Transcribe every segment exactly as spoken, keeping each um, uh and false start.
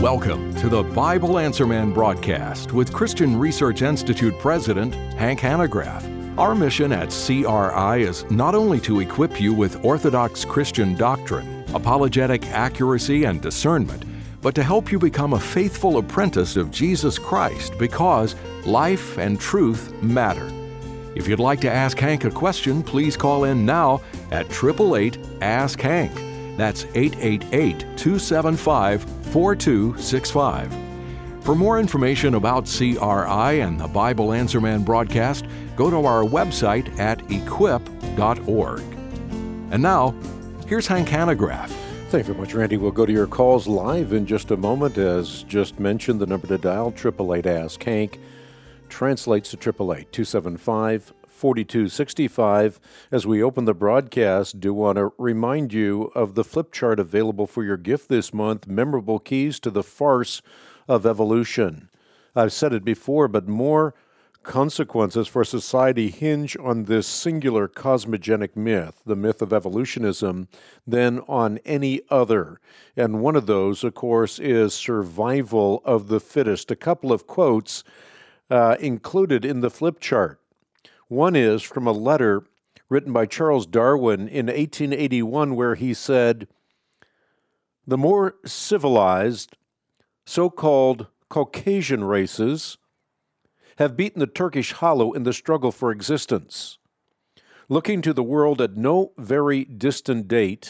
Welcome to the Bible Answer Man broadcast with Christian Research Institute President Hank Hanegraaff. Our mission at C R I is not only to equip you with orthodox Christian doctrine, apologetic accuracy, and discernment, but to help you become a faithful apprentice of Jesus Christ because life and truth matter. If you'd like to ask Hank a question, please call in now at eight eight eight, ask Hank. That's eight eight eight, two seven five, four two six five. For more information about C R I and the Bible Answer Man broadcast, go to our website at equip dot org. And now, here's Hank Hanegraaff. Thank you very much, Randy. We'll go to your calls live in just a moment. As just mentioned, the number to dial, eight eight eight, ask Hank, translates to eight eight eight, two seven five, four two six five. As we open the broadcast, do want to remind you of the flip chart available for your gift this month, Memorable Keys to the Farce of Evolution. I've said it before, but more consequences for society hinge on this singular cosmogenic myth, the myth of evolutionism, than on any other. And one of those, of course, is survival of the fittest. A couple of quotes uh, included in the flip chart. One is from a letter written by Charles Darwin in eighteen eighty-one, where he said, "The more civilized, so-called Caucasian races have beaten the Turkish hollow in the struggle for existence. Looking to the world at no very distant date,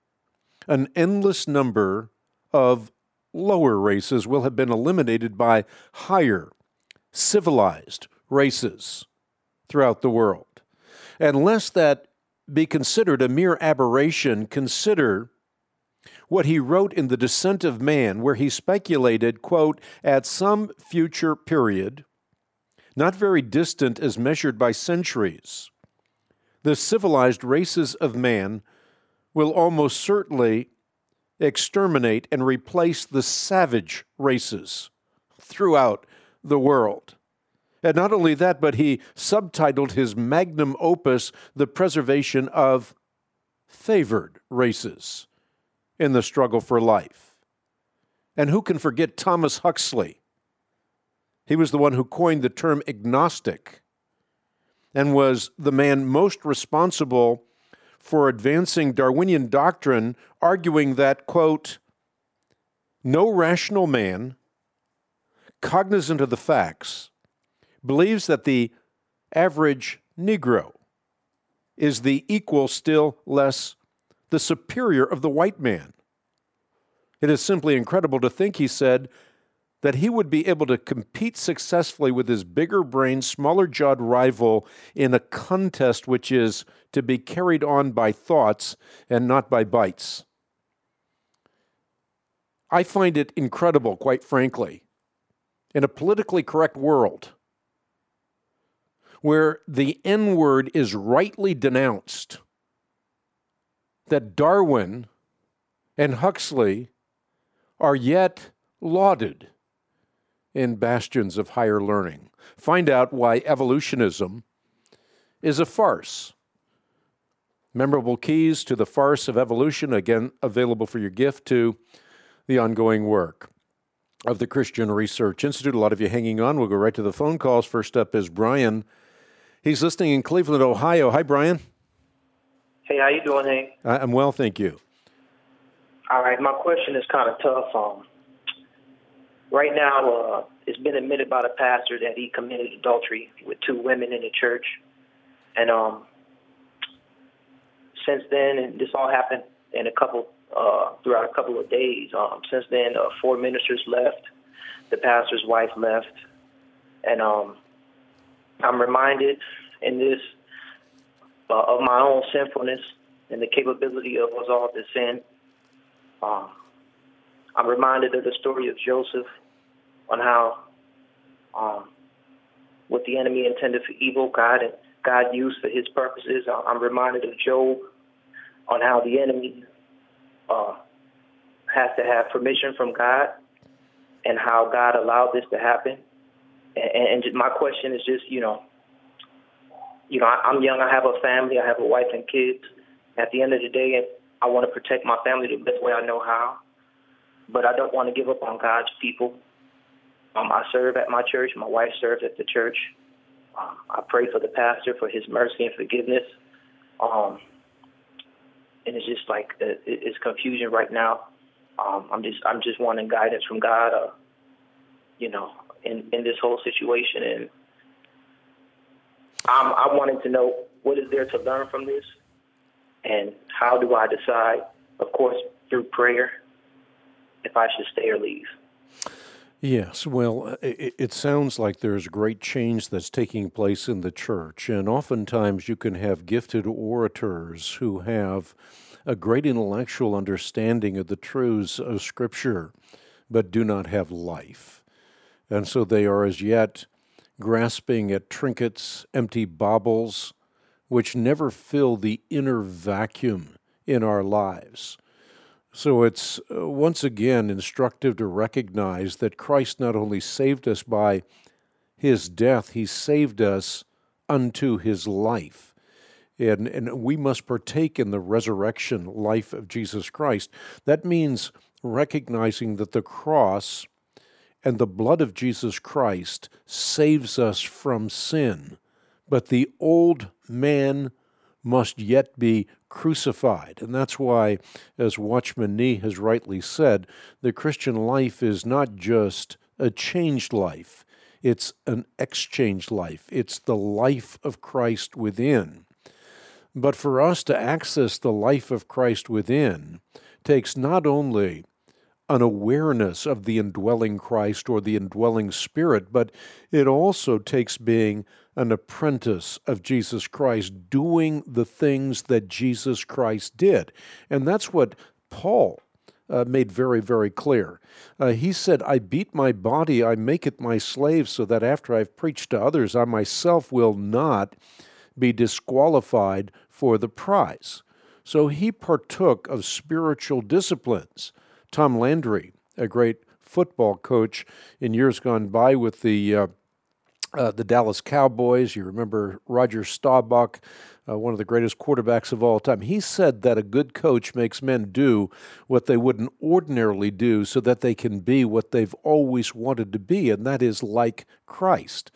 an endless number of lower races will have been eliminated by higher, civilized races throughout the world. And lest that be considered a mere aberration, consider what he wrote in The Descent of Man, where he speculated, quote, at some future period, not very distant as measured by centuries, the civilized races of man will almost certainly exterminate and replace the savage races throughout the world." And not only that, but he subtitled his magnum opus, The Preservation of Favored Races in the Struggle for Life. And who can forget Thomas Huxley? He was the one who coined the term agnostic and was the man most responsible for advancing Darwinian doctrine, arguing that, quote, no rational man, cognizant of the facts, believes that the average Negro is the equal, still less the superior of the white man. It is simply incredible to think, he said, that he would be able to compete successfully with his bigger-brained, smaller-jawed rival in a contest which is to be carried on by thoughts and not by bites. I find it incredible, quite frankly, in a politically correct world where the N-word is rightly denounced, that Darwin and Huxley are yet lauded in bastions of higher learning. Find out why evolutionism is a farce. Memorable Keys to the Farce of Evolution, again, available for your gift to the ongoing work of the Christian Research Institute. A lot of you hanging on. We'll go right to the phone calls. First up is Brian. He's listening in Cleveland, Ohio. Hi, Brian. Hey, how you doing, Hank? I'm well, thank you. All right, my question is kind of tough. Um, right now, uh, it's been admitted by the pastor that he committed adultery with two women in the church. And um, since then, and this all happened in a couple, uh, throughout a couple of days. Um, since then, uh, four ministers left. The pastor's wife left. And um, I'm reminded in this uh, of my own sinfulness and the capability of us all to sin. Um, I'm reminded of the story of Joseph on how um, what the enemy intended for evil, God and God used for his purposes. I'm reminded of Job on how the enemy uh, has to have permission from God and how God allowed this to happen. And, and my question is just, you know, you know, I, I'm young. I have a family. I have a wife and kids. At the end of the day, I want to protect my family the best way I know how. but I don't want to give up on God's people. Um, I serve at my church. My wife serves at the church. Um, I pray for the pastor for his mercy and forgiveness. Um, and it's just like it, it's confusion right now. Um, I'm just I'm just wanting guidance from God, uh, you know, in, in this whole situation. And I'm, I wanted to know what is there to learn from this, and how do I decide? Of course, through prayer, if I should stay or leave. Yes, well, it, it sounds like there's great change that's taking place in the church, and oftentimes you can have gifted orators who have a great intellectual understanding of the truths of Scripture, but do not have life. And so they are as yet grasping at trinkets, empty baubles, which never fill the inner vacuum in our lives. So it's uh, once again instructive to recognize that Christ not only saved us by his death, he saved us unto his life. And, and we must partake in the resurrection life of Jesus Christ. That means recognizing that the cross and the blood of Jesus Christ saves us from sin. But the old man must yet be crucified. And that's why, as Watchman Nee has rightly said, the Christian life is not just a changed life, it's an exchanged life. It's the life of Christ within. But for us to access the life of Christ within takes not only an awareness of the indwelling Christ or the indwelling Spirit, but it also takes being an apprentice of Jesus Christ, doing the things that Jesus Christ did. And that's what Paul uh, made very, very clear. Uh, he said, I beat my body, I make it my slave, so that after I've preached to others, I myself will not be disqualified for the prize. So he partook of spiritual disciplines. Tom Landry, a great football coach in years gone by with the uh, uh, the Dallas Cowboys. You remember Roger Staubach, uh, one of the greatest quarterbacks of all time. He said that a good coach makes men do what they wouldn't ordinarily do so that they can be what they've always wanted to be, and that is like Christ.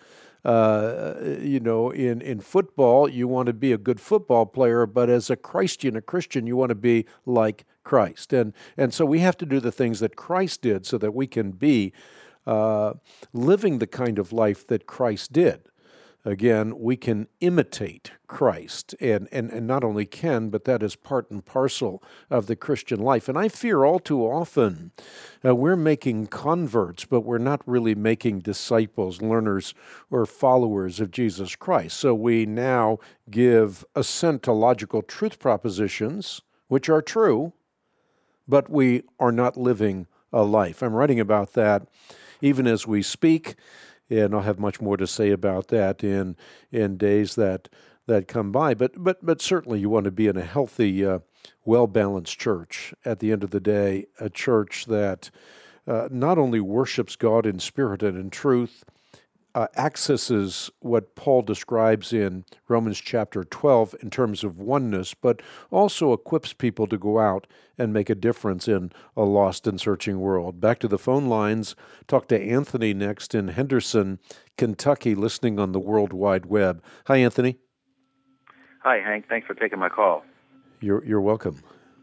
Uh, you know, in, in football, you want to be a good football player, but as a Christian, a Christian, you want to be like Christ. And and so we have to do the things that Christ did so that we can be uh, living the kind of life that Christ did. Again, we can imitate Christ, and, and, and not only can, but that is part and parcel of the Christian life. And I fear all too often uh, we're making converts, but we're not really making disciples, learners, or followers of Jesus Christ. So we now give assent to logical truth propositions, which are true, but we are not living a life. I'm writing about that even as we speak, and I'll have much more to say about that in in days that that come by. But but but certainly you want to be in a healthy, uh, well-balanced church. At the end of the day, a church that uh, not only worships God in spirit and in truth, uh, accesses what Paul describes in Romans chapter twelve in terms of oneness, but also equips people to go out and make a difference in a lost and searching world. Back to the phone lines. Talk to Anthony next in Henderson, Kentucky, listening on the World Wide Web. Hi, Anthony. Hi, Hank. Thanks for taking my call. You're you're welcome.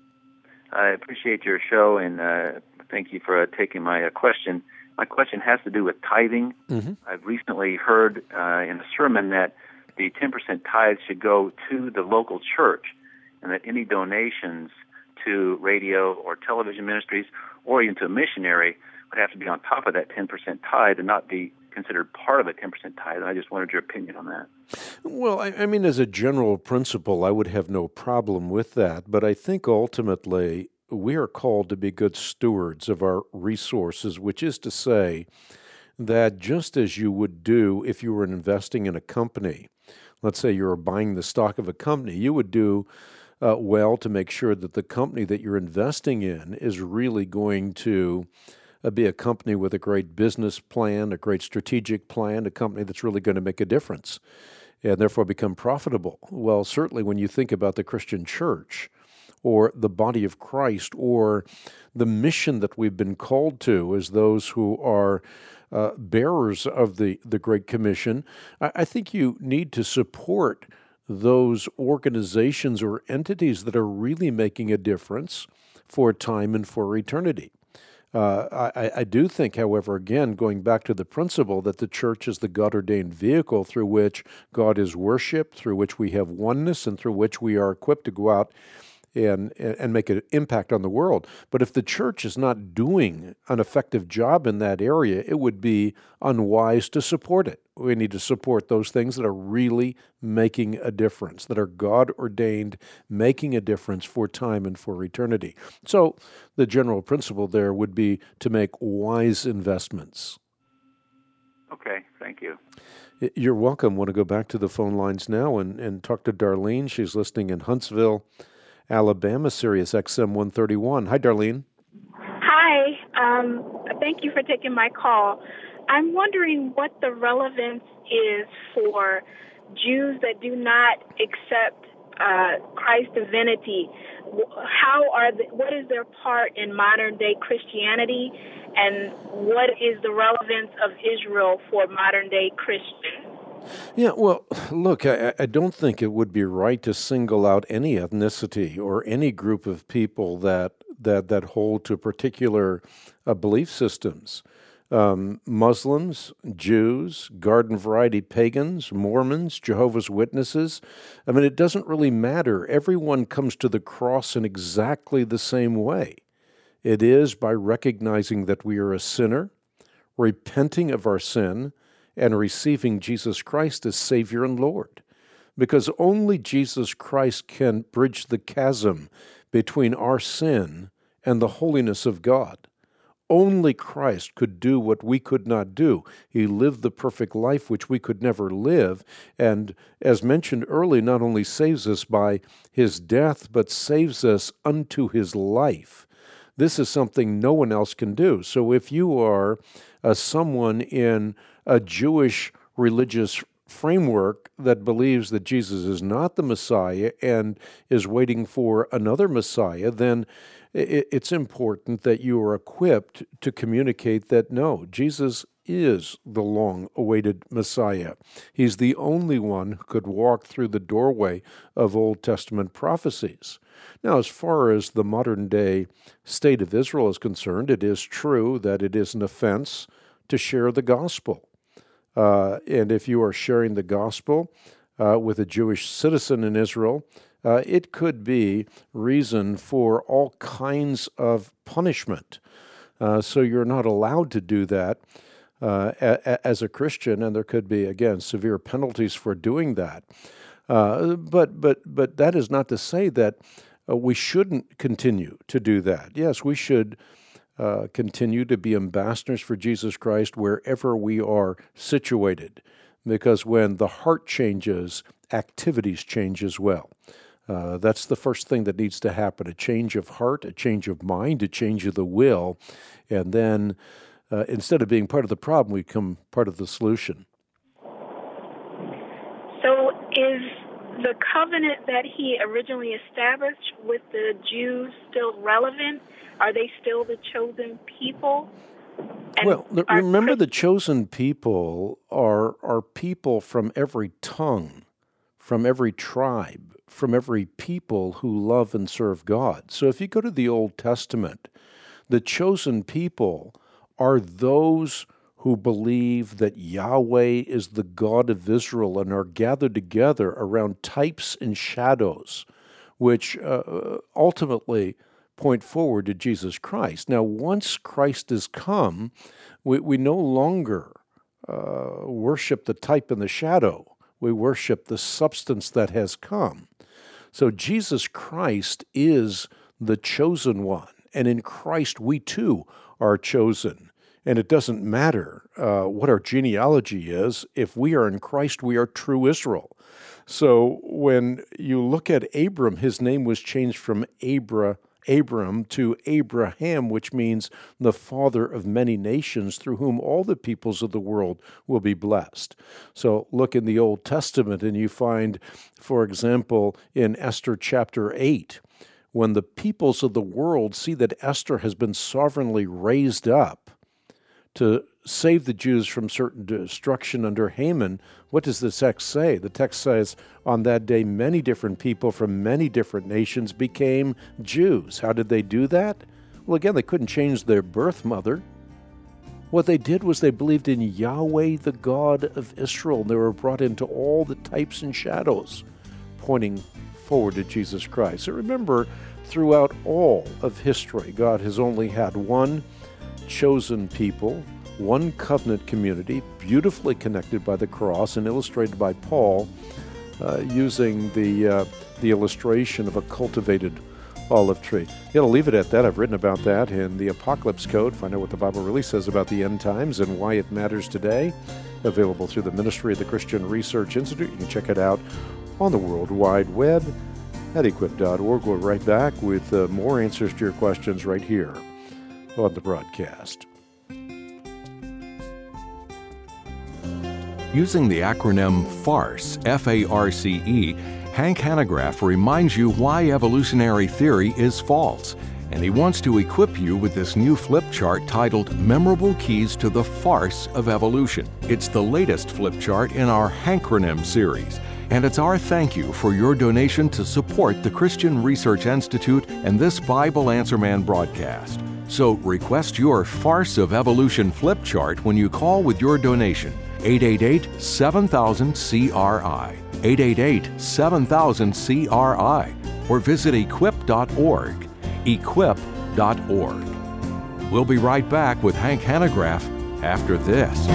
I appreciate your show, and uh, thank you for uh, taking my uh, question. My question has to do with tithing. Mm-hmm. I've recently heard uh, in a sermon that the ten percent tithe should go to the local church, and that any donations to radio or television ministries or even to a missionary would have to be on top of that ten percent tithe and not be considered part of a ten percent tithe. And I just wanted your opinion on that. Well, I, I mean, as a general principle, I would have no problem with that. But I think ultimately we are called to be good stewards of our resources, which is to say that just as you would do if you were investing in a company, let's say you're buying the stock of a company, you would do uh, well to make sure that the company that you're investing in is really going to uh, be a company with a great business plan, a great strategic plan, a company that's really going to make a difference and therefore become profitable. Well, certainly when you think about the Christian church, or the body of Christ, or the mission that we've been called to as those who are uh, bearers of the, the Great Commission, I, I think you need to support those organizations or entities that are really making a difference for time and for eternity. Uh, I, I do think, however, again, going back to the principle that the church is the God-ordained vehicle through which God is worshiped, through which we have oneness, and through which we are equipped to go out and and make an impact on the world. But if the church is not doing an effective job in that area, it would be unwise to support it. We need to support those things that are really making a difference, that are God-ordained, making a difference for time and for eternity. So the general principle there would be to make wise investments. Okay, thank you. You're welcome. I want to go back to the phone lines now and, and talk to Darlene. She's listening in Huntsville, Alabama, Sirius X M one thirty-one. Hi, Darlene. Hi. Um, thank you for taking my call. I'm wondering what the relevance is for Jews that do not accept uh, Christ's divinity. How are the, what is their part in modern day Christianity, and what is the relevance of Israel for modern day Christians? Yeah, well, look, I, I don't think it would be right to single out any ethnicity or any group of people that that that hold to particular uh, belief systems. Um, Muslims, Jews, garden variety pagans, Mormons, Jehovah's Witnesses. I mean, it doesn't really matter. Everyone comes to the cross in exactly the same way. It is by recognizing that we are a sinner, repenting of our sin, and receiving Jesus Christ as Savior and Lord. Because only Jesus Christ can bridge the chasm between our sin and the holiness of God. Only Christ could do what we could not do. He lived the perfect life which we could never live, and as mentioned earlier, not only saves us by His death, but saves us unto His life. This is something no one else can do. So if you are uh, someone in a Jewish religious framework that believes that Jesus is not the Messiah and is waiting for another Messiah, then it's important that you are equipped to communicate that, no, Jesus is the long-awaited Messiah. He's the only one who could walk through the doorway of Old Testament prophecies. Now, as far as the modern-day state of Israel is concerned, it is true that it is an offense to share the gospel. Uh, and if you are sharing the gospel uh, with a Jewish citizen in Israel, uh, it could be reason for all kinds of punishment. Uh, so you're not allowed to do that uh, a- as a Christian, and there could be, again, severe penalties for doing that. Uh, but but but that is not to say that uh, we shouldn't continue to do that. Yes, we should Uh, continue to be ambassadors for Jesus Christ wherever we are situated, because when the heart changes, activities change as well. Uh, that's the first thing that needs to happen, a change of heart, a change of mind, a change of the will, and then uh, instead of being part of the problem, we become part of the solution. So is the covenant that He originally established with the Jews still relevant? Are they still the chosen people? And well, remember Christ- the chosen people are are people from every tongue, from every tribe, from every people who love and serve God. So if you go to the Old Testament, the chosen people are those who believe that Yahweh is the God of Israel and are gathered together around types and shadows, which uh, ultimately point forward to Jesus Christ. Now, once Christ has come, we, we no longer uh, worship the type and the shadow. We worship the substance that has come. So Jesus Christ is the chosen one, and in Christ we too are chosen. And it doesn't matter uh, what our genealogy is. If we are in Christ, we are true Israel. So when you look at Abram, his name was changed from Abra Abram to Abraham, which means the father of many nations, through whom all the peoples of the world will be blessed. So look in the Old Testament and you find, for example, in Esther chapter eight, when the peoples of the world see that Esther has been sovereignly raised up to save the Jews from certain destruction under Haman, what does the text say? The text says, on that day, many different people from many different nations became Jews. How did they do that? Well, again, they couldn't change their birth mother. What they did was they believed in Yahweh, the God of Israel. They were brought into all the types and shadows pointing forward to Jesus Christ. So remember, throughout all of history, God has only had one chosen people, one covenant community, beautifully connected by the cross and illustrated by Paul, uh, using the uh, the illustration of a cultivated olive tree. Yeah, I'll leave it at that. I've written about that in the Apocalypse Code. Find out what the Bible really says about the end times and why it matters today. Available through the ministry of the Christian Research Institute. You can check it out on the World Wide Web at equip dot org. We'll be right back with uh, more answers to your questions right here on the broadcast. Using the acronym FARCE, F A R C E, Hank Hanegraaff reminds you why evolutionary theory is false, and he wants to equip you with this new flip chart titled Memorable Keys to the Farce of Evolution. It's the latest flip chart in our Hankronym series, and it's our thank you for your donation to support the Christian Research Institute and this Bible Answer Man broadcast. So request your Farce of Evolution flip chart when you call with your donation. eight eight eight, seven thousand, C R I, eight eight eight, seven thousand, C R I, or visit equip dot org, equip dot org. We'll be right back with Hank Hanegraaff after this.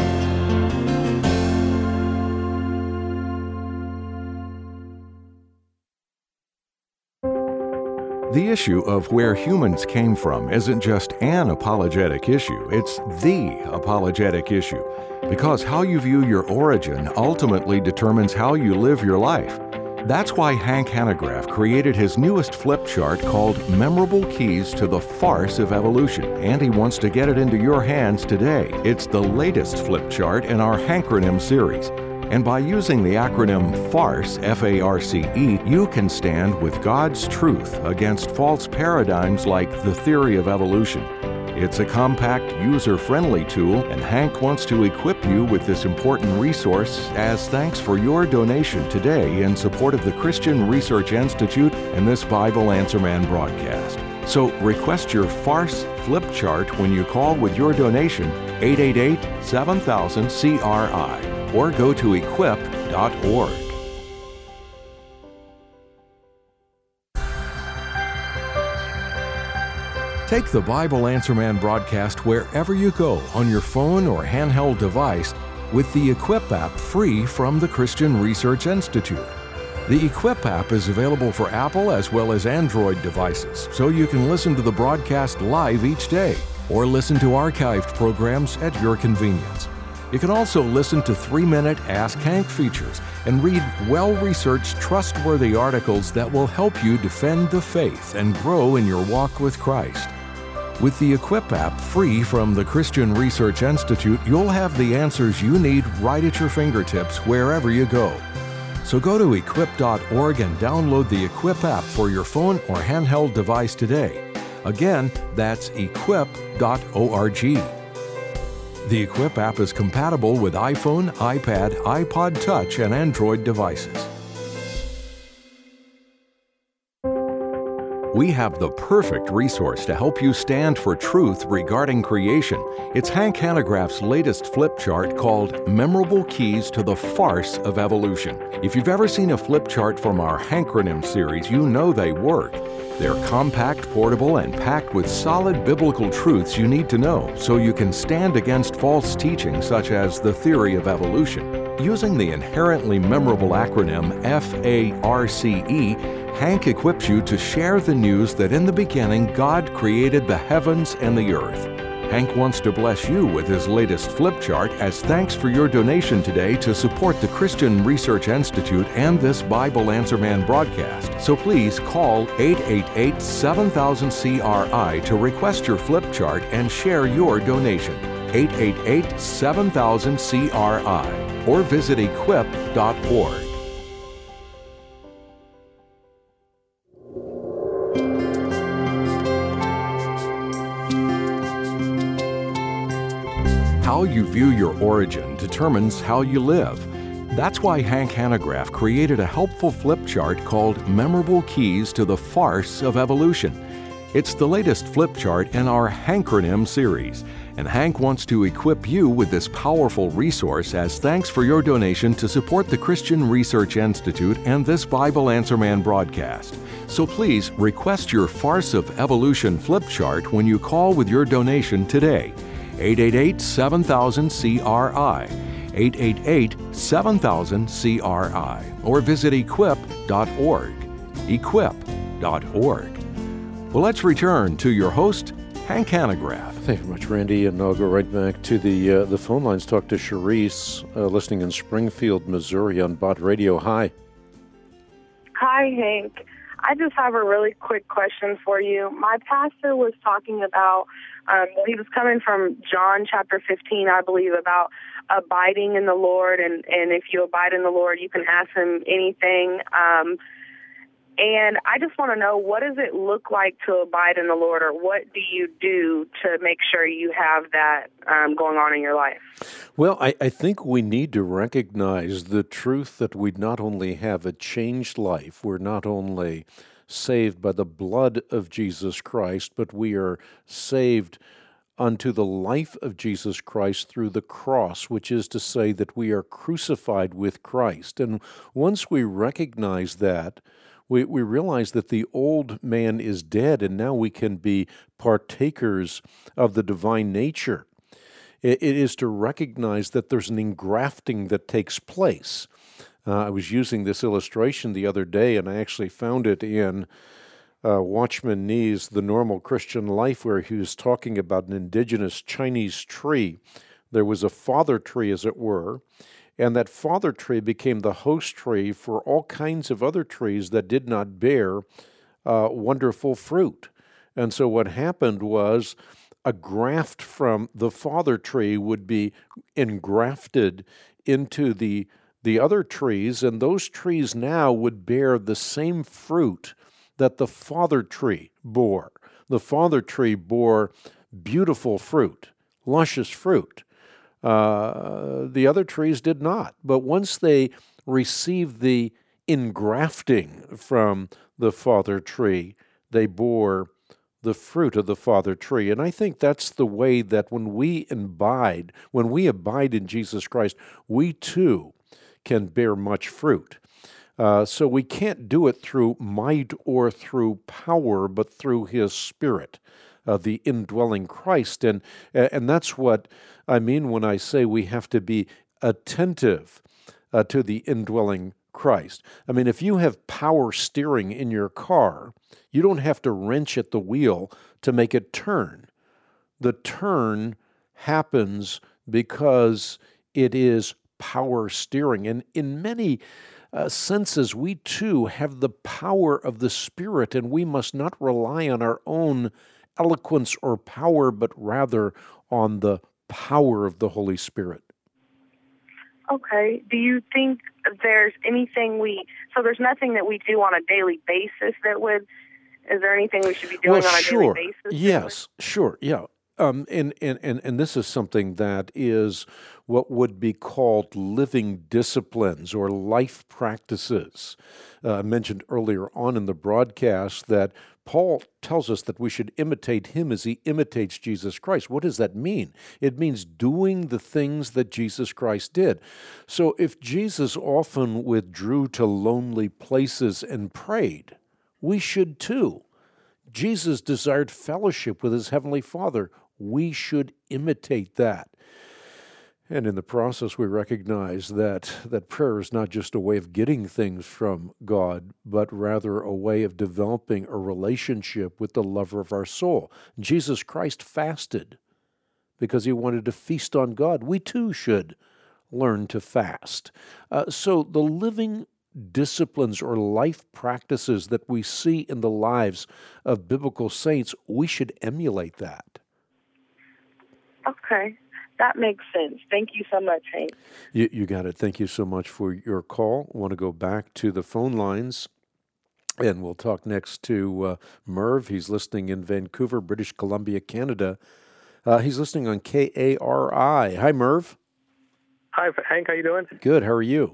The issue of where humans came from isn't just an apologetic issue, it's the apologetic issue. Because how you view your origin ultimately determines how you live your life. That's why Hank Hanegraaff created his newest flip chart called Memorable Keys to the Farce of Evolution, and he wants to get it into your hands today. It's the latest flip chart in our Hankronym series. And by using the acronym FARCE, F A R C E, you can stand with God's truth against false paradigms like the theory of evolution. It's a compact, user-friendly tool, and Hank wants to equip you with this important resource as thanks for your donation today in support of the Christian Research Institute and this Bible Answer Man broadcast. So request your Farce flip chart when you call with your donation, eight eight eight, seven thousand, C R I. Or go to equip dot org. Take the Bible Answer Man broadcast wherever you go on your phone or handheld device with the Equip app free from the Christian Research Institute. The Equip app is available for Apple as well as Android devices, so you can listen to the broadcast live each day or listen to archived programs at your convenience. You can also listen to three-minute Ask Hank features and read well-researched, trustworthy articles that will help you defend the faith and grow in your walk with Christ. With the Equip app free from the Christian Research Institute, you'll have the answers you need right at your fingertips wherever you go. So go to equip dot org and download the Equip app for your phone or handheld device today. Again, that's equip dot org. The Equip app is compatible with iPhone, iPad, iPod Touch, and Android devices. We have the perfect resource to help you stand for truth regarding creation. It's Hank Hanegraaff's latest flip chart called Memorable Keys to the Farce of Evolution. If you've ever seen a flip chart from our Hankronym series, you know they work. They're compact, portable, and packed with solid biblical truths you need to know so you can stand against false teaching such as the theory of evolution. Using the inherently memorable acronym F A R C E, Hank equips you to share the news that in the beginning God created the heavens and the earth. Hank wants to bless you with his latest flip chart as thanks for your donation today to support the Christian Research Institute and this Bible Answer Man broadcast. So please call eight eight eight, seven thousand, C R I to request your flip chart and share your donation. eight eight eight, seven thousand, C R I or visit equip dot org. How you view your origin determines how you live. That's why Hank Hanegraaff created a helpful flip chart called Memorable Keys to the Farce of Evolution. It's the latest flip chart in our Hankronym series, and Hank wants to equip you with this powerful resource as thanks for your donation to support the Christian Research Institute and this Bible Answer Man broadcast. So please request your Farce of Evolution flip chart when you call with your donation today. eight eight eight, seven thousand, C R I. eight eight eight, seven thousand, C R I. Or visit equip dot org. equip dot org. Well, let's return to your host, Hank Hanegraaff. Thank you very much, Randy. And I'll go right back to the uh, the phone lines. Talk to Charisse, uh, listening in Springfield, Missouri on Bott Radio. Hi. Hi, Hank. I just have a really quick question for you. My pastor was talking about, um, he was coming from John chapter fifteen, I believe, about abiding in the Lord. And, and if you abide in the Lord, you can ask him anything. Um, and I just want to know, what does it look like to abide in the Lord, or what do you do to make sure you have that um, going on in your life? Well, I, I think we need to recognize the truth that we not only have a changed life, we're not only saved by the blood of Jesus Christ, but we are saved unto the life of Jesus Christ through the cross, which is to say that we are crucified with Christ. And once we recognize that, we, we realize that the old man is dead, and now we can be partakers of the divine nature. It, it is to recognize that there's an engrafting that takes place. Uh, I was using this illustration the other day, and I actually found it in uh, Watchman Nee's The Normal Christian Life, where he was talking about an indigenous Chinese tree. There was a father tree, as it were, and that father tree became the host tree for all kinds of other trees that did not bear uh, wonderful fruit. And so what happened was a graft from the father tree would be engrafted into the the other trees, and those trees now would bear the same fruit that the father tree bore. The father tree bore beautiful fruit, luscious fruit. Uh, the other trees did not. But once they received the engrafting from the father tree, they bore the fruit of the father tree. And I think that's the way that when we abide, when we abide in Jesus Christ, we too can bear much fruit. Uh, so we can't do it through might or through power, but through His Spirit, uh, the indwelling Christ. And, and that's what I mean when I say we have to be attentive uh, to the indwelling Christ. I mean, if you have power steering in your car, you don't have to wrench at the wheel to make it turn. The turn happens because it is power steering. And in many uh, senses, we too have the power of the Spirit, and we must not rely on our own eloquence or power, but rather on the power of the Holy Spirit. Okay. Do you think there's anything we, so there's nothing that we do on a daily basis that would, is there anything we should be doing well, on a sure. daily basis? Yes, sure, yeah. Um, and, and, and, and this is something that is what would be called living disciplines or life practices. Uh, I mentioned earlier on in the broadcast that Paul tells us that we should imitate him as he imitates Jesus Christ. What does that mean? It means doing the things that Jesus Christ did. So if Jesus often withdrew to lonely places and prayed, we should too. Jesus desired fellowship with his Heavenly Father. We should imitate that. And in the process, we recognize that, that prayer is not just a way of getting things from God, but rather a way of developing a relationship with the lover of our soul. Jesus Christ fasted because he wanted to feast on God. We too should learn to fast. Uh, so the living disciplines or life practices that we see in the lives of biblical saints, we should emulate that. Okay. That makes sense. Thank you so much, Hank. You, you got it. Thank you so much for your call. I want to go back to the phone lines, and we'll talk next to uh, Merv. He's listening in Vancouver, British Columbia, Canada. Uh, he's listening on K A R I. Hi, Merv. Hi, Hank. How you doing? Good. How are you?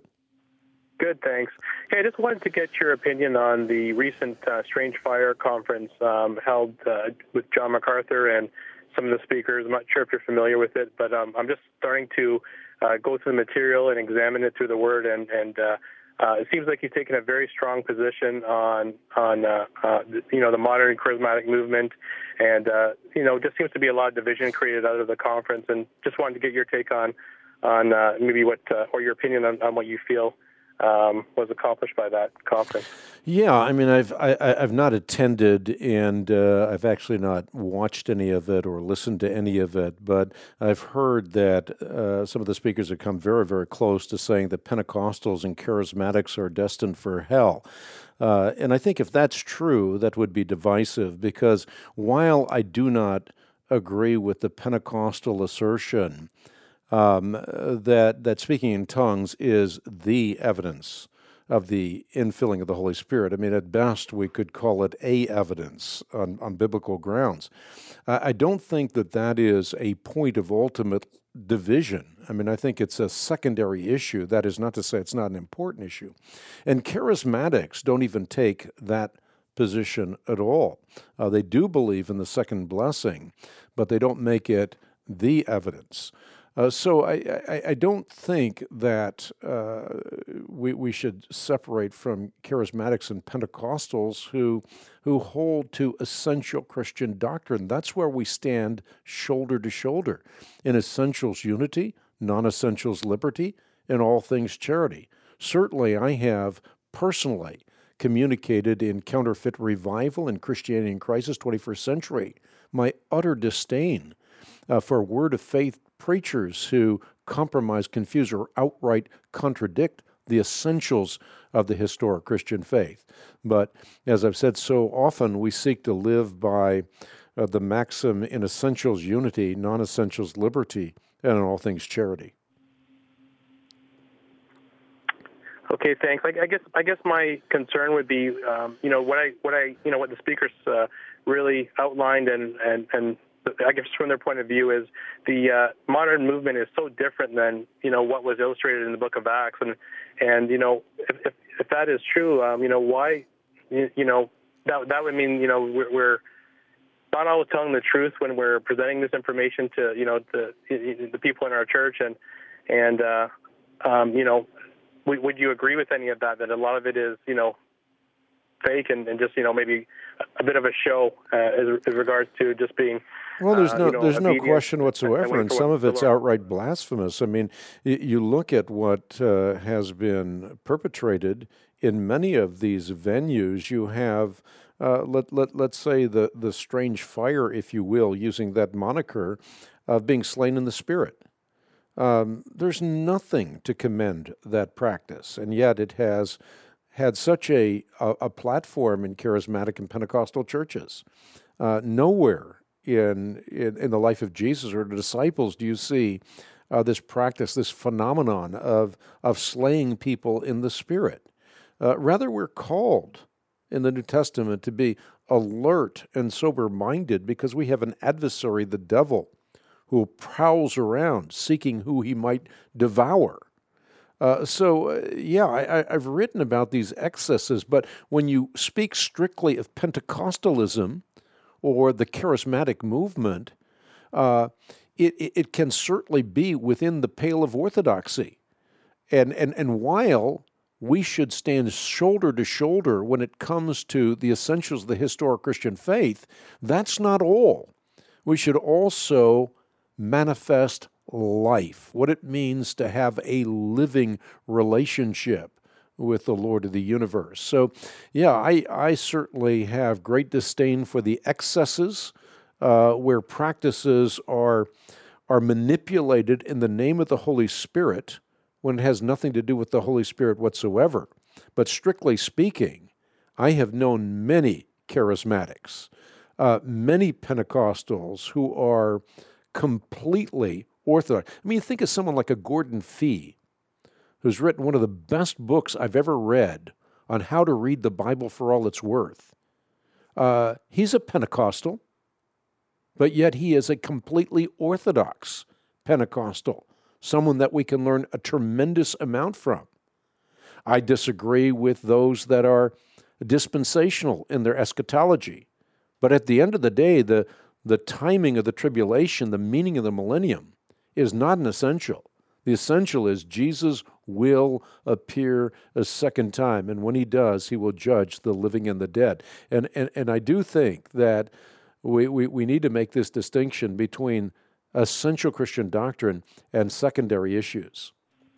Good, thanks. Hey, I just wanted to get your opinion on the recent uh, Strange Fire conference um, held uh, with John MacArthur and some of the speakers. I'm not sure if you're familiar with it, but um, I'm just starting to uh, go through the material and examine it through the Word, and, and uh, uh, it seems like he's taken a very strong position on on uh, uh, you know the modern charismatic movement, and uh, you know just seems to be a lot of division created out of the conference. And just wanted to get your take on on uh, maybe what uh, or your opinion on, on what you feel Um, was accomplished by that conference. Yeah, I mean, I've I, I've not attended, and uh, I've actually not watched any of it or listened to any of it. But I've heard that uh, some of the speakers have come very, very close to saying that Pentecostals and charismatics are destined for hell. Uh, and I think if that's true, that would be divisive, because while I do not agree with the Pentecostal assertion Um, that that speaking in tongues is the evidence of the infilling of the Holy Spirit. I mean, at best, we could call it a evidence on, on biblical grounds. Uh, I don't think that that is a point of ultimate division. I mean, I think it's a secondary issue. That is not to say it's not an important issue. And charismatics don't even take that position at all. Uh, they do believe in the second blessing, but they don't make it the evidence. Uh, so I, I, I don't think that uh, we we should separate from charismatics and Pentecostals who who hold to essential Christian doctrine. That's where we stand shoulder to shoulder. In essentials unity, non-essentials liberty, in all things charity. Certainly I have personally communicated in Counterfeit Revival and Christianity in Crisis, twenty-first Century, my utter disdain uh, for word of faith preachers who compromise, confuse, or outright contradict the essentials of the historic Christian faith. But as I've said so often, we seek to live by uh, the maxim in essentials unity, non-essentials liberty, and in all things charity. Okay, thanks. I, I guess I guess my concern would be, um, you know, what I what I you know what the speakers uh, really outlined and and and. I guess from their point of view is the uh, modern movement is so different than, you know, what was illustrated in the book of Acts. And, and you know, if, if, if that is true, um, you know, why, you, you know, that that would mean, you know, we're, we're not always telling the truth when we're presenting this information to, you know, the, the people in our church. And, and uh, um, you know, would, would you agree with any of that, that a lot of it is, you know, fake and, and just, you know, maybe a bit of a show uh, as, as regards to just being Well, there's no uh, you know, there's no obedient question whatsoever, and some of it's outright blasphemous. I mean, y- you look at what uh, has been perpetrated in many of these venues. You have, uh, let let let's say the the strange fire, if you will, using that moniker, of being slain in the Spirit. Um, there's nothing to commend that practice, and yet it has had such a a, a platform in charismatic and Pentecostal churches. Uh, nowhere In, in in the life of Jesus or the disciples do you see uh, this practice, this phenomenon of of slaying people in the Spirit. Uh, rather, we're called in the New Testament to be alert and sober-minded because we have an adversary, the devil, who prowls around seeking who he might devour. Uh, so, uh, yeah, I, I've written about these excesses, but when you speak strictly of Pentecostalism or the charismatic movement, uh, it, it can certainly be within the pale of orthodoxy. And, and, and while we should stand shoulder to shoulder when it comes to the essentials of the historic Christian faith, that's not all. We should also manifest life, what it means to have a living relationship with the Lord of the universe. So, yeah, I, I certainly have great disdain for the excesses uh, where practices are, are manipulated in the name of the Holy Spirit when it has nothing to do with the Holy Spirit whatsoever. But strictly speaking, I have known many charismatics, uh, many Pentecostals who are completely orthodox. I mean, think of someone like a Gordon Fee, who's written one of the best books I've ever read on how to read the Bible for all it's worth. Uh, he's a Pentecostal, but yet he is a completely orthodox Pentecostal, someone that we can learn a tremendous amount from. I disagree with those that are dispensational in their eschatology. But at the end of the day, the, the timing of the tribulation, the meaning of the millennium, is not an essential. The essential is Jesus will appear a second time, and when he does, he will judge the living and the dead. And and, and I do think that we, we, we need to make this distinction between essential Christian doctrine and secondary issues.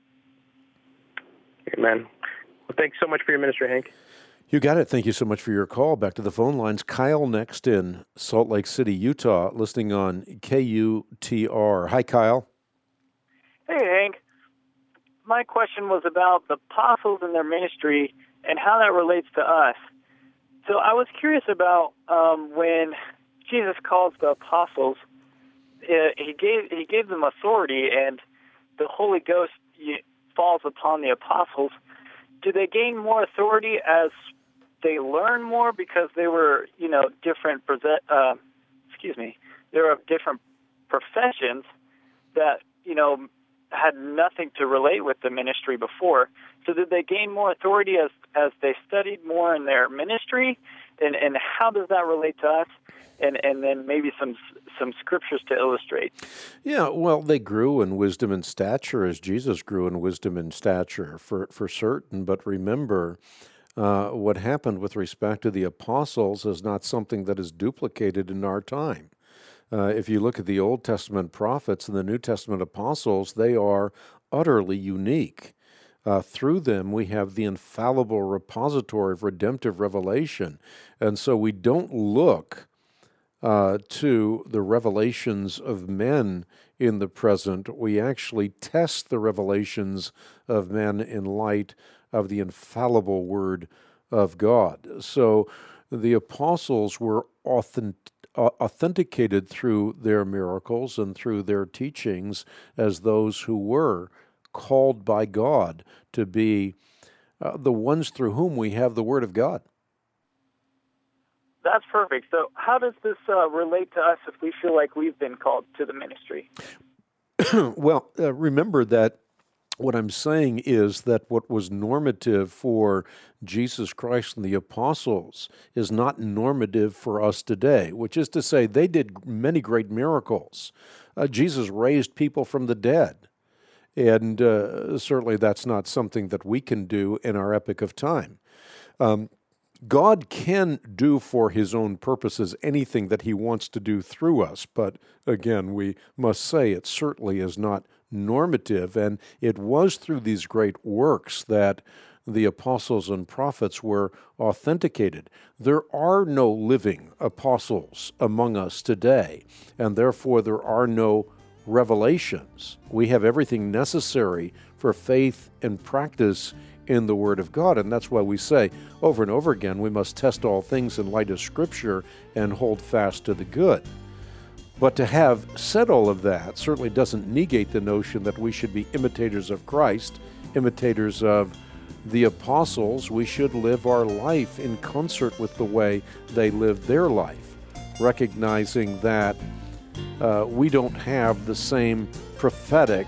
Amen. Well, thanks so much for your ministry, Hank. You got it. Thank you so much for your call. Back to the phone lines. Kyle next in Salt Lake City, Utah, listening on K U T R. Hi, Kyle. Hey, Hank. My question was about the apostles and their ministry and how that relates to us. So I was curious about um, when Jesus calls the apostles, uh, he gave he gave them authority, and the Holy Ghost falls upon the apostles. Do they gain more authority as they learn more because they were, you know, different, uh, excuse me, they were of different professions that, you know, had nothing to relate with the ministry before? So did they gain more authority as, as they studied more in their ministry? And, and how does that relate to us? And and then maybe some some scriptures to illustrate. Yeah, well, they grew in wisdom and stature as Jesus grew in wisdom and stature, for, for certain. But remember, uh, what happened with respect to the apostles is not something that is duplicated in our time. Uh, if you look at the Old Testament prophets and the New Testament apostles, they are utterly unique. Uh, through them, we have the infallible repository of redemptive revelation. And so we don't look Uh, to the revelations of men in the present. We actually test the revelations of men in light of the infallible Word of God. So the apostles were authentic, uh, authenticated through their miracles and through their teachings as those who were called by God to be uh, the ones through whom we have the Word of God. That's perfect. So how does this uh, relate to us if we feel like we've been called to the ministry? Well, uh, remember that what I'm saying is that what was normative for Jesus Christ and the apostles is not normative for us today, which is to say they did many great miracles. Uh, Jesus raised people from the dead. And uh, certainly that's not something that we can do in our epoch of time. Um, God can do for his own purposes anything that he wants to do through us, but again, we must say it certainly is not normative, and it was through these great works that the apostles and prophets were authenticated. There are no living apostles among us today, and therefore there are no revelations. We have everything necessary for faith and practice in the Word of God, and that's why we say over and over again we must test all things in light of Scripture and hold fast to the good. But to have said all of that certainly doesn't negate the notion that we should be imitators of Christ, imitators of the apostles. We should live our life in concert with the way they lived their life, recognizing that uh, we don't have the same prophetic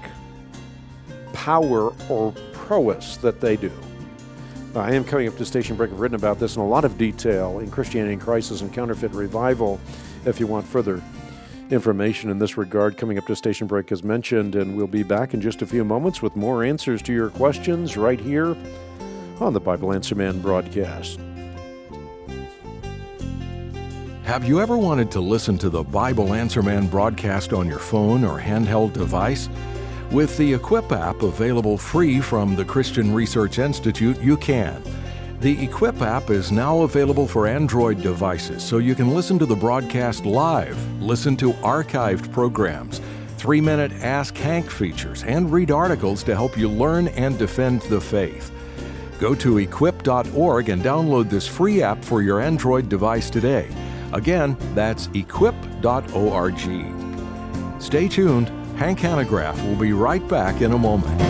power or prowess that they do. I am coming up to Station Break. I've written about this in a lot of detail in Christianity in Crisis and Counterfeit Revival. If you want further information in this regard, coming up to Station Break as mentioned, and we'll be back in just a few moments with more answers to your questions right here on the Bible Answer Man broadcast. Have you ever wanted to listen to the Bible Answer Man broadcast on your phone or handheld device? With the Equip app available free from the Christian Research Institute, you can. The Equip app is now available for Android devices, so you can listen to the broadcast live, listen to archived programs, three-minute Ask Hank features, and read articles to help you learn and defend the faith. Go to equip dot org and download this free app for your Android device today. Again, that's equip dot org. Stay tuned. Hank Hanegraaff will be right back in a moment.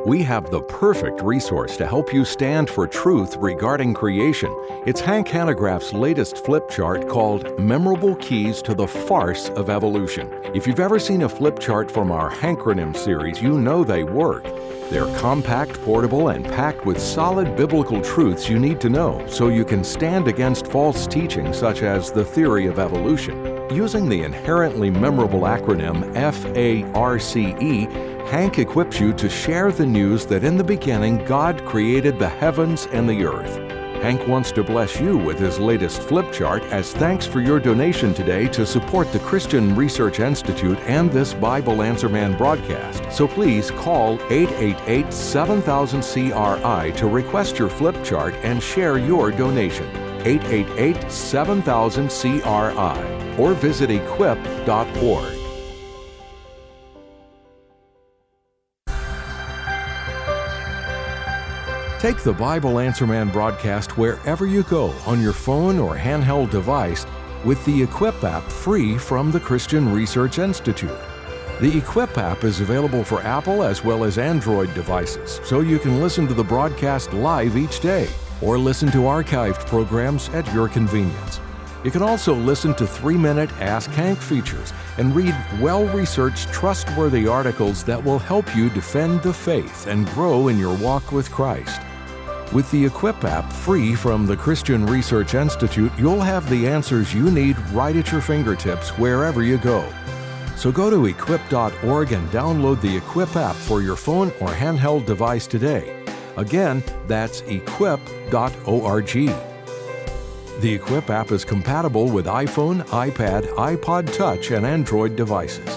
We have the perfect resource to help you stand for truth regarding creation. It's Hank Hanegraaff's latest flip chart called Memorable Keys to the Farce of Evolution. If you've ever seen a flip chart from our Hankronym series, you know they work. They're compact, portable, and packed with solid biblical truths you need to know so you can stand against false teaching such as the theory of evolution. Using the inherently memorable acronym F A R C E, Hank equips you to share the news that in the beginning God created the heavens and the earth. Hank wants to bless you with his latest flip chart as thanks for your donation today to support the Christian Research Institute and this Bible Answer Man broadcast. So please call eight eight eight, seven thousand, C R I to request your flip chart and share your donation. eight eight eight, seven thousand, C R I or visit equip dot org. Take the Bible Answer Man broadcast wherever you go on your phone or handheld device with the Equip app free from the Christian Research Institute. The Equip app is available for Apple as well as Android devices, so you can listen to the broadcast live each day or listen to archived programs at your convenience. You can also listen to three-minute Ask Hank features and read well-researched, trustworthy articles that will help you defend the faith and grow in your walk with Christ. With the Equip app free from the Christian Research Institute, you'll have the answers you need right at your fingertips wherever you go. So go to equip dot org and download the Equip app for your phone or handheld device today. Again, that's equip dot org. The Equip app is compatible with iPhone, iPad, iPod Touch, and Android devices.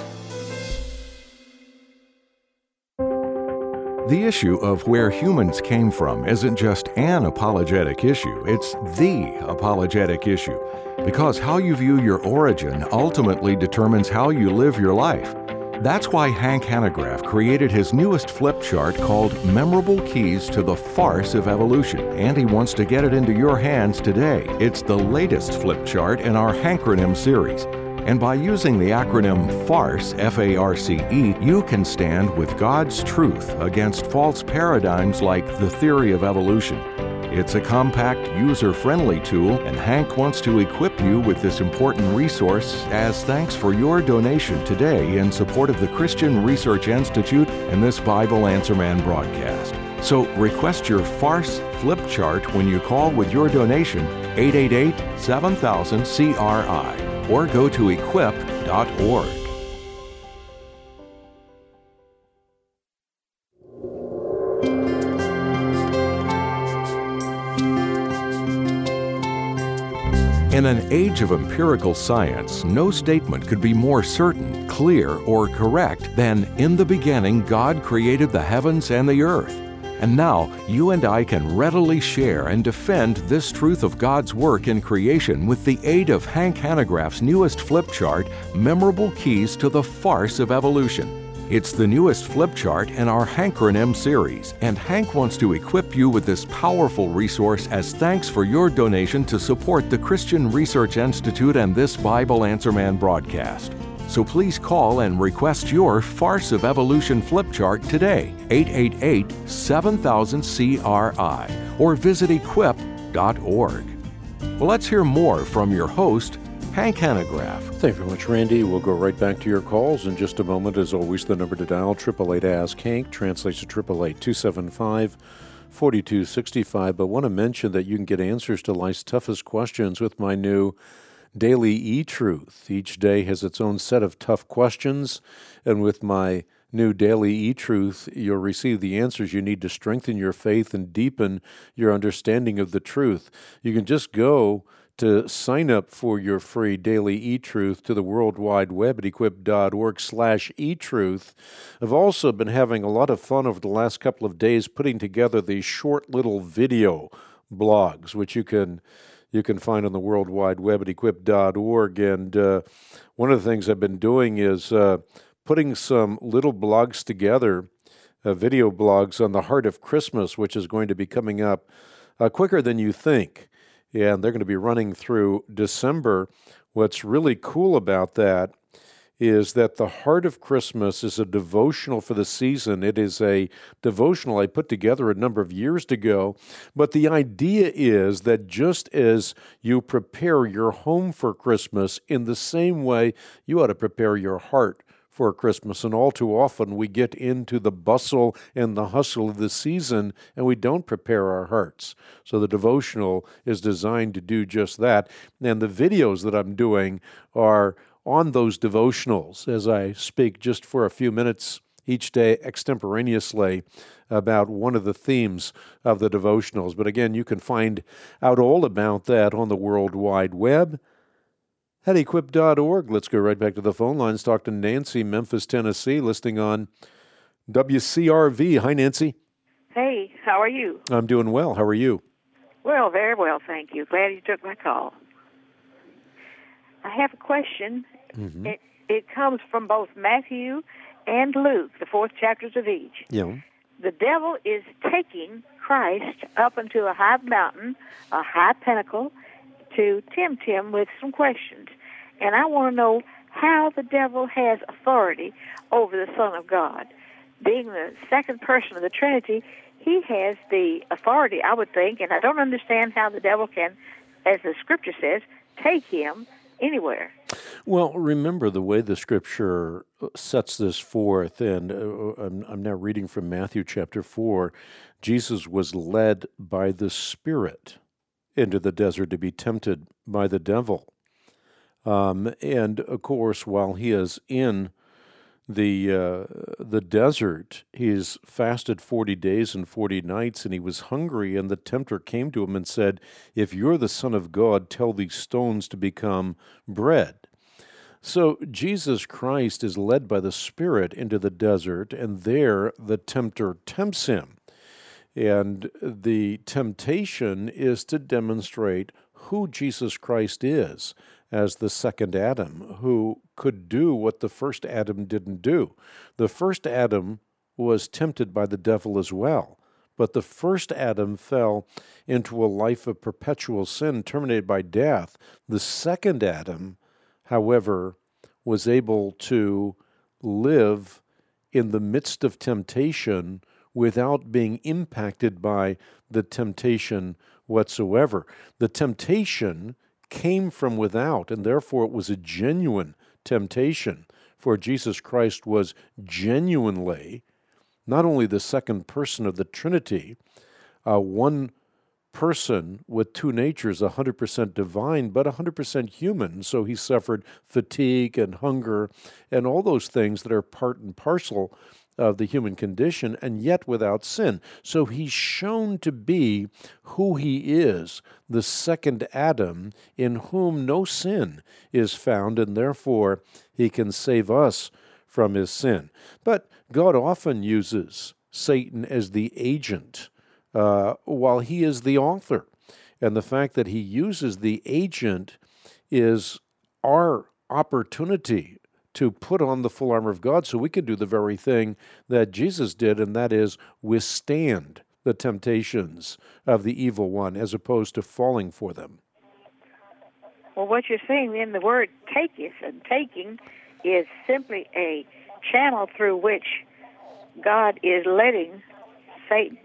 The issue of where humans came from isn't just an apologetic issue, it's the apologetic issue, because how you view your origin ultimately determines how you live your life. That's why Hank Hanegraaff created his newest flip chart called Memorable Keys to the Farce of Evolution, and he wants to get it into your hands today. It's the latest flip chart in our Hankronym series. And by using the acronym FARCE, F A R C E, you can stand with God's truth against false paradigms like the theory of evolution. It's a compact, user-friendly tool, and Hank wants to equip you with this important resource as thanks for your donation today in support of the Christian Research Institute and this Bible Answer Man broadcast. So request your FARCE flip chart when you call with your donation, eight eight eight, seven thousand, C R I. Or go to equip dot org. In an age of empirical science, no statement could be more certain, clear, or correct than, "In the beginning, God created the heavens and the earth." And now, you and I can readily share and defend this truth of God's work in creation with the aid of Hank Hanegraaff's newest flip chart, Memorable Keys to the Farce of Evolution. It's the newest flip chart in our Hankronym series, and Hank wants to equip you with this powerful resource as thanks for your donation to support the Christian Research Institute and this Bible Answer Man broadcast. So please call and request your Farce of Evolution flip chart today, eight eight eight, seven thousand, C R I, or visit equip dot org. Well, let's hear more from your host, Hank Hanegraaff. Thank you very much, Randy. We'll go right back to your calls in just a moment. As always, the number to dial, eight eight eight, ask Hank, translates to eight eight eight, two seven five, four two six five. But I want to mention that you can get answers to life's toughest questions with my new Daily E-Truth. Each day has its own set of tough questions, and with my new Daily E-Truth, you'll receive the answers you need to strengthen your faith and deepen your understanding of the truth. You can just go to sign up for your free Daily E-Truth to the World Wide Web at equip dot org slash e-truth. I've also been having a lot of fun over the last couple of days putting together these short little video blogs, which you can you can find on the World Wide Web at equip dot org. And uh, one of the things I've been doing is uh, putting some little blogs together, uh, video blogs on the heart of Christmas, which is going to be coming up uh, quicker than you think. And they're going to be running through December. What's really cool about that is that the heart of Christmas is a devotional for the season. It is a devotional I put together a number of years ago, but the idea is that just as you prepare your home for Christmas, in the same way you ought to prepare your heart for Christmas. And all too often we get into the bustle and the hustle of the season and we don't prepare our hearts. So the devotional is designed to do just that. And the videos that I'm doing are on those devotionals as I speak just for a few minutes each day extemporaneously about one of the themes of the devotionals. But again, you can find out all about that on the World Wide Web at equip dot org. Let's go right back to the phone lines. Talk to Nancy, Memphis, Tennessee, listening on W C R V. Hi, Nancy. Hey, how are you? I'm doing well. How are you? Well, very well, thank you. Glad you took my call. I have a question. Mm-hmm. It, it comes from both Matthew and Luke, the fourth chapters of each. Yeah. The devil is taking Christ up into a high mountain, a high pinnacle, to tempt him with some questions. And I want to know how the devil has authority over the Son of God. Being the second person of the Trinity, he has the authority, I would think, and I don't understand how the devil can, as the Scripture says, take him anywhere. Well, remember the way the Scripture sets this forth, and uh, I'm, I'm now reading from Matthew chapter four. Jesus was led by the Spirit into the desert to be tempted by the devil. Um, and, of course, while he is in the uh, the desert, he's fasted forty days and forty nights, and he was hungry, and the tempter came to him and said, "If you're the Son of God, tell these stones to become bread." So Jesus Christ is led by the Spirit into the desert, and there the tempter tempts him. And the temptation is to demonstrate who Jesus Christ is as the second Adam, who could do what the first Adam didn't do. The first Adam was tempted by the devil as well, but the first Adam fell into a life of perpetual sin, terminated by death. The second Adam, however, was able to live in the midst of temptation without being impacted by the temptation whatsoever. The temptation came from without, and therefore it was a genuine temptation, for Jesus Christ was genuinely not only the second person of the Trinity, uh, one person with two natures, one hundred percent divine, but one hundred percent human. So he suffered fatigue and hunger and all those things that are part and parcel of the human condition, and yet without sin. So he's shown to be who he is, the second Adam, in whom no sin is found, and therefore he can save us from his sin. But God often uses Satan as the agent, uh, while he is the author. And the fact that he uses the agent is our opportunity to put on the full armor of God so we can do the very thing that Jesus did, and that is withstand the temptations of the evil one as opposed to falling for them. Well, what you're saying in the word taketh and taking is simply a channel through which God is letting Satan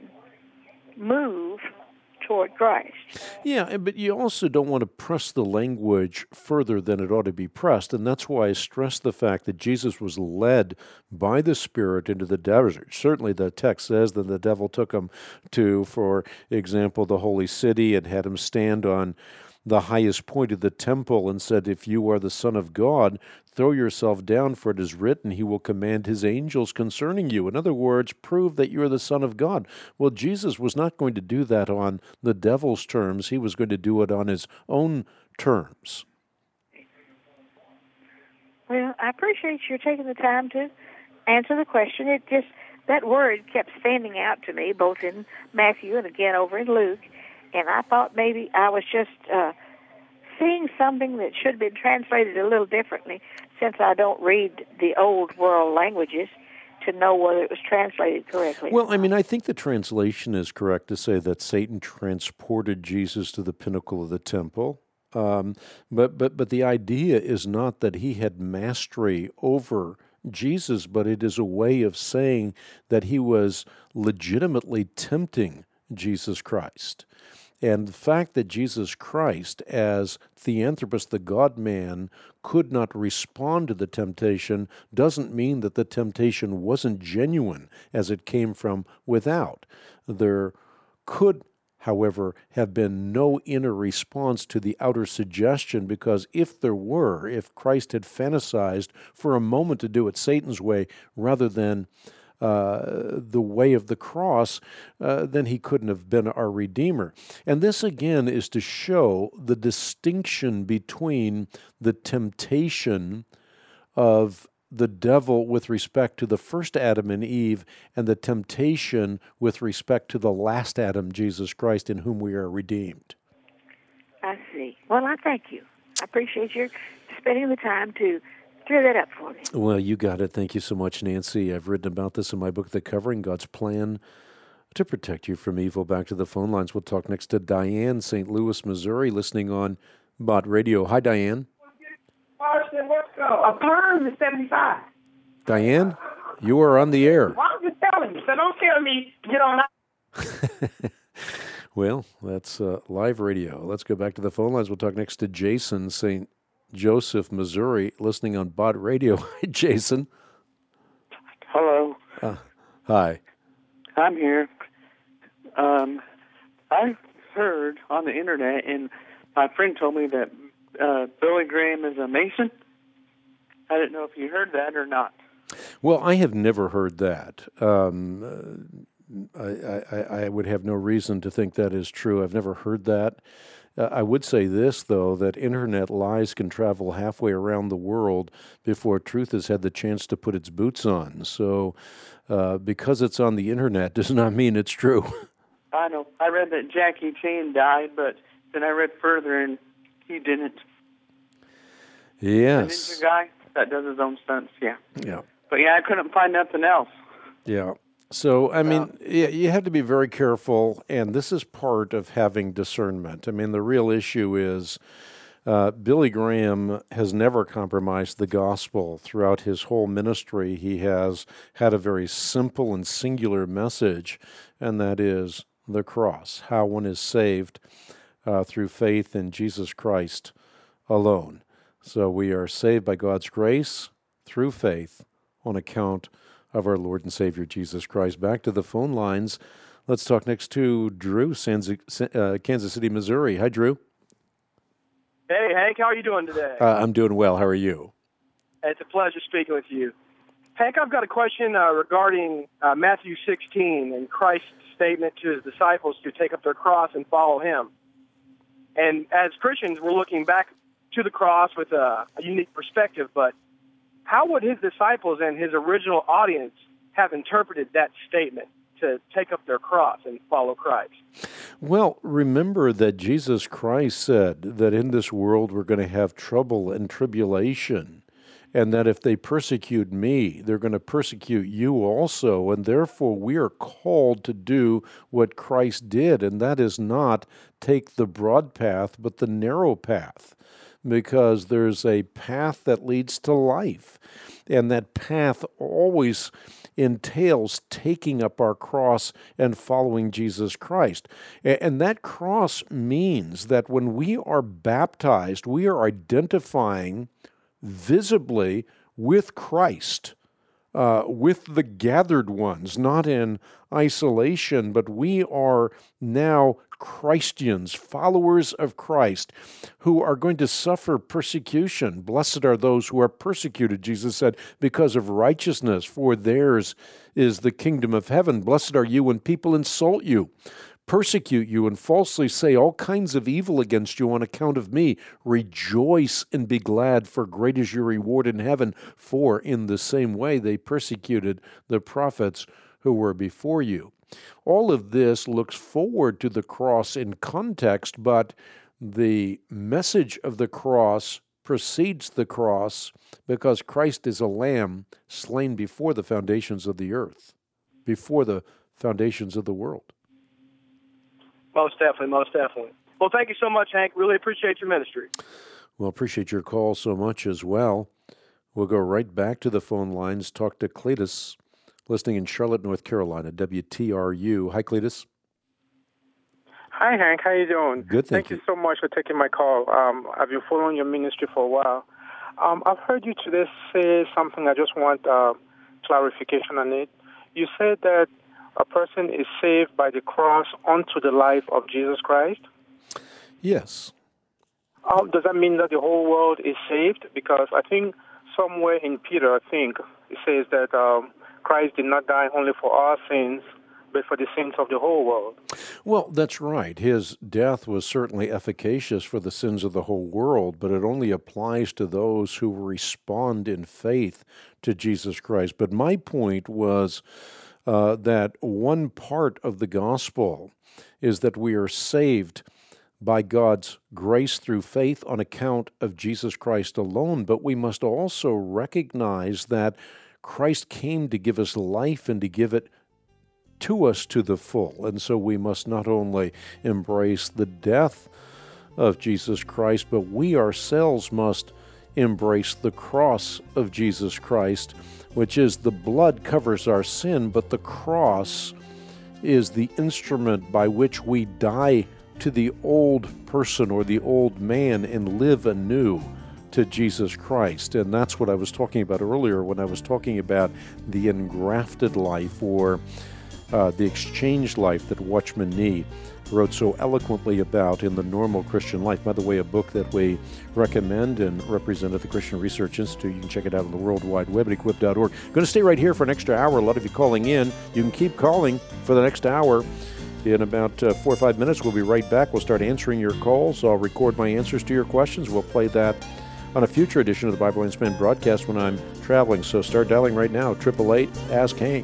move toward Christ. Yeah, but you also don't want to press the language further than it ought to be pressed, and that's why I stress the fact that Jesus was led by the Spirit into the desert. Certainly the text says that the devil took him to, for example, the holy city and had him stand on the highest point of the temple and said, "If you are the Son of God, throw yourself down, for it is written, he will command his angels concerning you." In other words, prove that you are the Son of God. Well, Jesus was not going to do that on the devil's terms. He was going to do it on his own terms. Well, I appreciate you taking the time to answer the question. It just, that word kept standing out to me, both in Matthew and again over in Luke. And I thought maybe I was just uh, seeing something that should have been translated a little differently, since I don't read the old world languages to know whether it was translated correctly. Well, I mean, I think the translation is correct to say that Satan transported Jesus to the pinnacle of the temple, Um, but, but, but the idea is not that he had mastery over Jesus, but it is a way of saying that he was legitimately tempting Jesus Christ. And the fact that Jesus Christ, as Theanthropos, the God-man, could not respond to the temptation doesn't mean that the temptation wasn't genuine as it came from without. There could, however, have been no inner response to the outer suggestion, because if there were, if Christ had fantasized for a moment to do it Satan's way rather than uh, the way of the cross, uh, then he couldn't have been our Redeemer. And this, again, is to show the distinction between the temptation of the devil with respect to the first Adam and Eve and the temptation with respect to the last Adam, Jesus Christ, in whom we are redeemed. I see. Well, I thank you. I appreciate your spending the time to clear that up for me. Well, you got it. Thank you so much, Nancy. I've written about this in my book, The Covering, God's Plan to Protect You from Evil. Back to the phone lines. We'll talk next to Diane, Saint Louis, Missouri, listening on Bott Radio. Hi, Diane. Let's go. A perm is seventy-five. Diane, you are on the air. Well, I'm just telling you, so don't tell me to get on. Well, that's uh, live radio. Let's go back to the phone lines. We'll talk next to Jason, Saint Joseph, Missouri, listening on Bott Radio. Hi, Jason. Hello. Uh, hi. I'm here. Um, I heard on the internet, and my friend told me that uh, Billy Graham is a Mason. I didn't know if you heard that or not. Well, I have never heard that. Um, I, I, I would have no reason to think that is true. I've never heard that. Uh, I would say this, though, that internet lies can travel halfway around the world before truth has had the chance to put its boots on. So uh, because it's on the internet does not mean it's true. I know. I read that Jackie Chan died, but then I read further and he didn't. Yes. The ninja guy that does his own stunts, yeah. Yeah. But yeah, I couldn't find nothing else. Yeah. So, I mean, yeah, you have to be very careful, and this is part of having discernment. I mean, the real issue is uh, Billy Graham has never compromised the gospel throughout his whole ministry. He has had a very simple and singular message, and that is the cross, how one is saved uh, through faith in Jesus Christ alone. So we are saved by God's grace through faith on account of our Lord and Savior Jesus Christ. Back to the phone lines. Let's talk next to Drew, uh, Kansas City, Missouri. Hi, Drew. Hey, Hank. How are you doing today? Uh, I'm doing well. How are you? It's a pleasure speaking with you. Hank, I've got a question uh, regarding uh, Matthew sixteen and Christ's statement to his disciples to take up their cross and follow him. And as Christians, we're looking back to the cross with a, a unique perspective, but how would his disciples and his original audience have interpreted that statement to take up their cross and follow Christ? Well, remember that Jesus Christ said that in this world we're going to have trouble and tribulation, and that if they persecute me, they're going to persecute you also, and therefore we are called to do what Christ did, and that is not take the broad path, but the narrow path. Because there's a path that leads to life, and that path always entails taking up our cross and following Jesus Christ. And that cross means that when we are baptized, we are identifying visibly with Christ, uh, with the gathered ones, not in isolation, but we are now Christians, followers of Christ, who are going to suffer persecution. Blessed are those who are persecuted, Jesus said, because of righteousness, for theirs is the kingdom of heaven. Blessed are you when people insult you, persecute you, and falsely say all kinds of evil against you on account of me. Rejoice and be glad, for great is your reward in heaven, for in the same way they persecuted the prophets who were before you. All of this looks forward to the cross in context, but the message of the cross precedes the cross because Christ is a lamb slain before the foundations of the earth, before the foundations of the world. Most definitely, most definitely. Well, thank you so much, Hank. Really appreciate your ministry. Well, appreciate your call so much as well. We'll go right back to the phone lines, talk to Cletus, listening in Charlotte, North Carolina, W T R U. Hi, Cletus. Hi, Hank. How you doing? Good, thank, thank you. so much for taking my call. Um, I've been following your ministry for a while. Um, I've heard you today say something. I just want uh, clarification on it. You said that a person is saved by the cross onto the life of Jesus Christ? Yes. Um, does that mean that the whole world is saved? Because I think somewhere in Peter, I think, it says that um, Christ did not die only for our sins, but for the sins of the whole world. Well, that's right. His death was certainly efficacious for the sins of the whole world, but it only applies to those who respond in faith to Jesus Christ. But my point was uh, that one part of the gospel is that we are saved by God's grace through faith on account of Jesus Christ alone, but we must also recognize that Christ came to give us life and to give it to us to the full. And so we must not only embrace the death of Jesus Christ, but we ourselves must embrace the cross of Jesus Christ, which is the blood covers our sin, but the cross is the instrument by which we die to the old person or the old man and live anew to Jesus Christ. And that's what I was talking about earlier when I was talking about the engrafted life, or uh, the exchanged life that Watchman Nee wrote so eloquently about in The Normal Christian Life. By the way, a book that we recommend and represent at the Christian Research Institute. You can check it out on the World Wide Web at equip dot org. Going to stay right here for an extra hour. A lot of you calling in. You can keep calling for the next hour. In about uh, four or five minutes, we'll be right back. We'll start answering your calls. I'll record my answers to your questions. We'll play that on a future edition of the Bible Answer Man broadcast when I'm traveling. So start dialing right now, eight eight eight, ask Hank.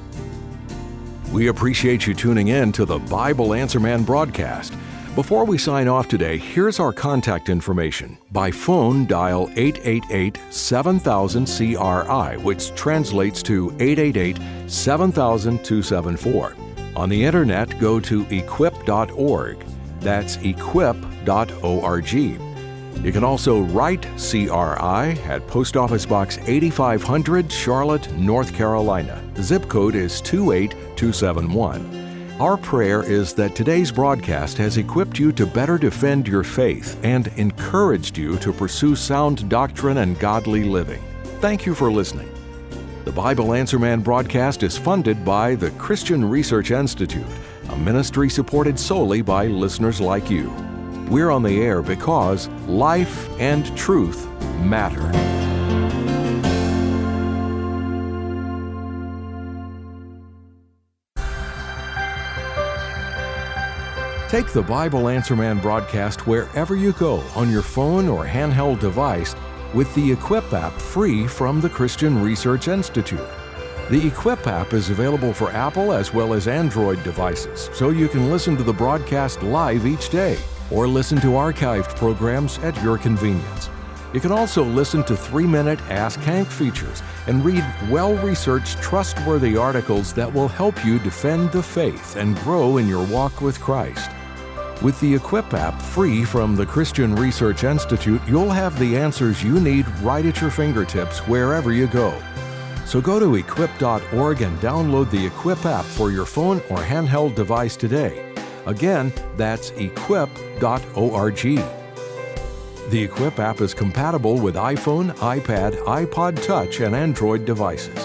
We appreciate you tuning in to the Bible Answer Man broadcast. Before we sign off today, here's our contact information. By phone, dial eight eight eight, seven thousand, C R I, which translates to eight eight eight, seven thousand, two seven four. On the internet, go to equip dot org. That's equip dot org. You can also write C R I at Post Office Box eighty-five hundred, Charlotte, North Carolina. The zip code is two eight two seven one. Our prayer is that today's broadcast has equipped you to better defend your faith and encouraged you to pursue sound doctrine and godly living. Thank you for listening. The Bible Answer Man broadcast is funded by the Christian Research Institute, a ministry supported solely by listeners like you. We're on the air because life and truth matter. Take the Bible Answer Man broadcast wherever you go on your phone or handheld device with the Equip app, free from the Christian Research Institute. The Equip app is available for Apple as well as Android devices, so you can listen to the broadcast live each day or listen to archived programs at your convenience. You can also listen to three-minute Ask Hank features and read well-researched, trustworthy articles that will help you defend the faith and grow in your walk with Christ. With the Equip app, free from the Christian Research Institute, you'll have the answers you need right at your fingertips wherever you go. So go to equip dot org and download the Equip app for your phone or handheld device today. Again, that's equip dot org. The Equip app is compatible with iPhone, iPad, iPod Touch, and Android devices.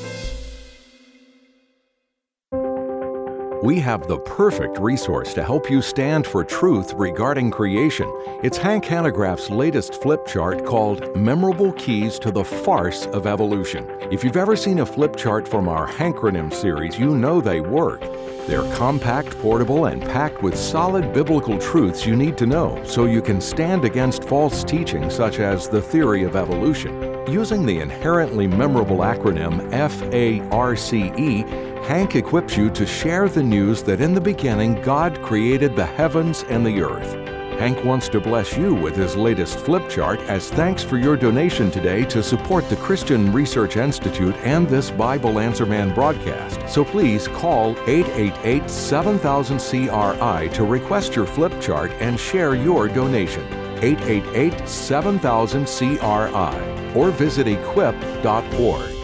We have the perfect resource to help you stand for truth regarding creation. It's Hank Hanegraaff's latest flip chart called Memorable Keys to the Farce of Evolution. If you've ever seen a flip chart from our Hankronym series, you know they work. They're compact, portable, and packed with solid biblical truths you need to know so you can stand against false teaching such as the theory of evolution. Using the inherently memorable acronym F A R C E, Hank equips you to share the news that in the beginning God created the heavens and the earth. Hank wants to bless you with his latest flip chart as thanks for your donation today to support the Christian Research Institute and this Bible Answer Man broadcast. So please call eight eight eight, seven thousand, C R I to request your flip chart and share your donation. eight eight eight, seven thousand, C R I or visit equip dot org.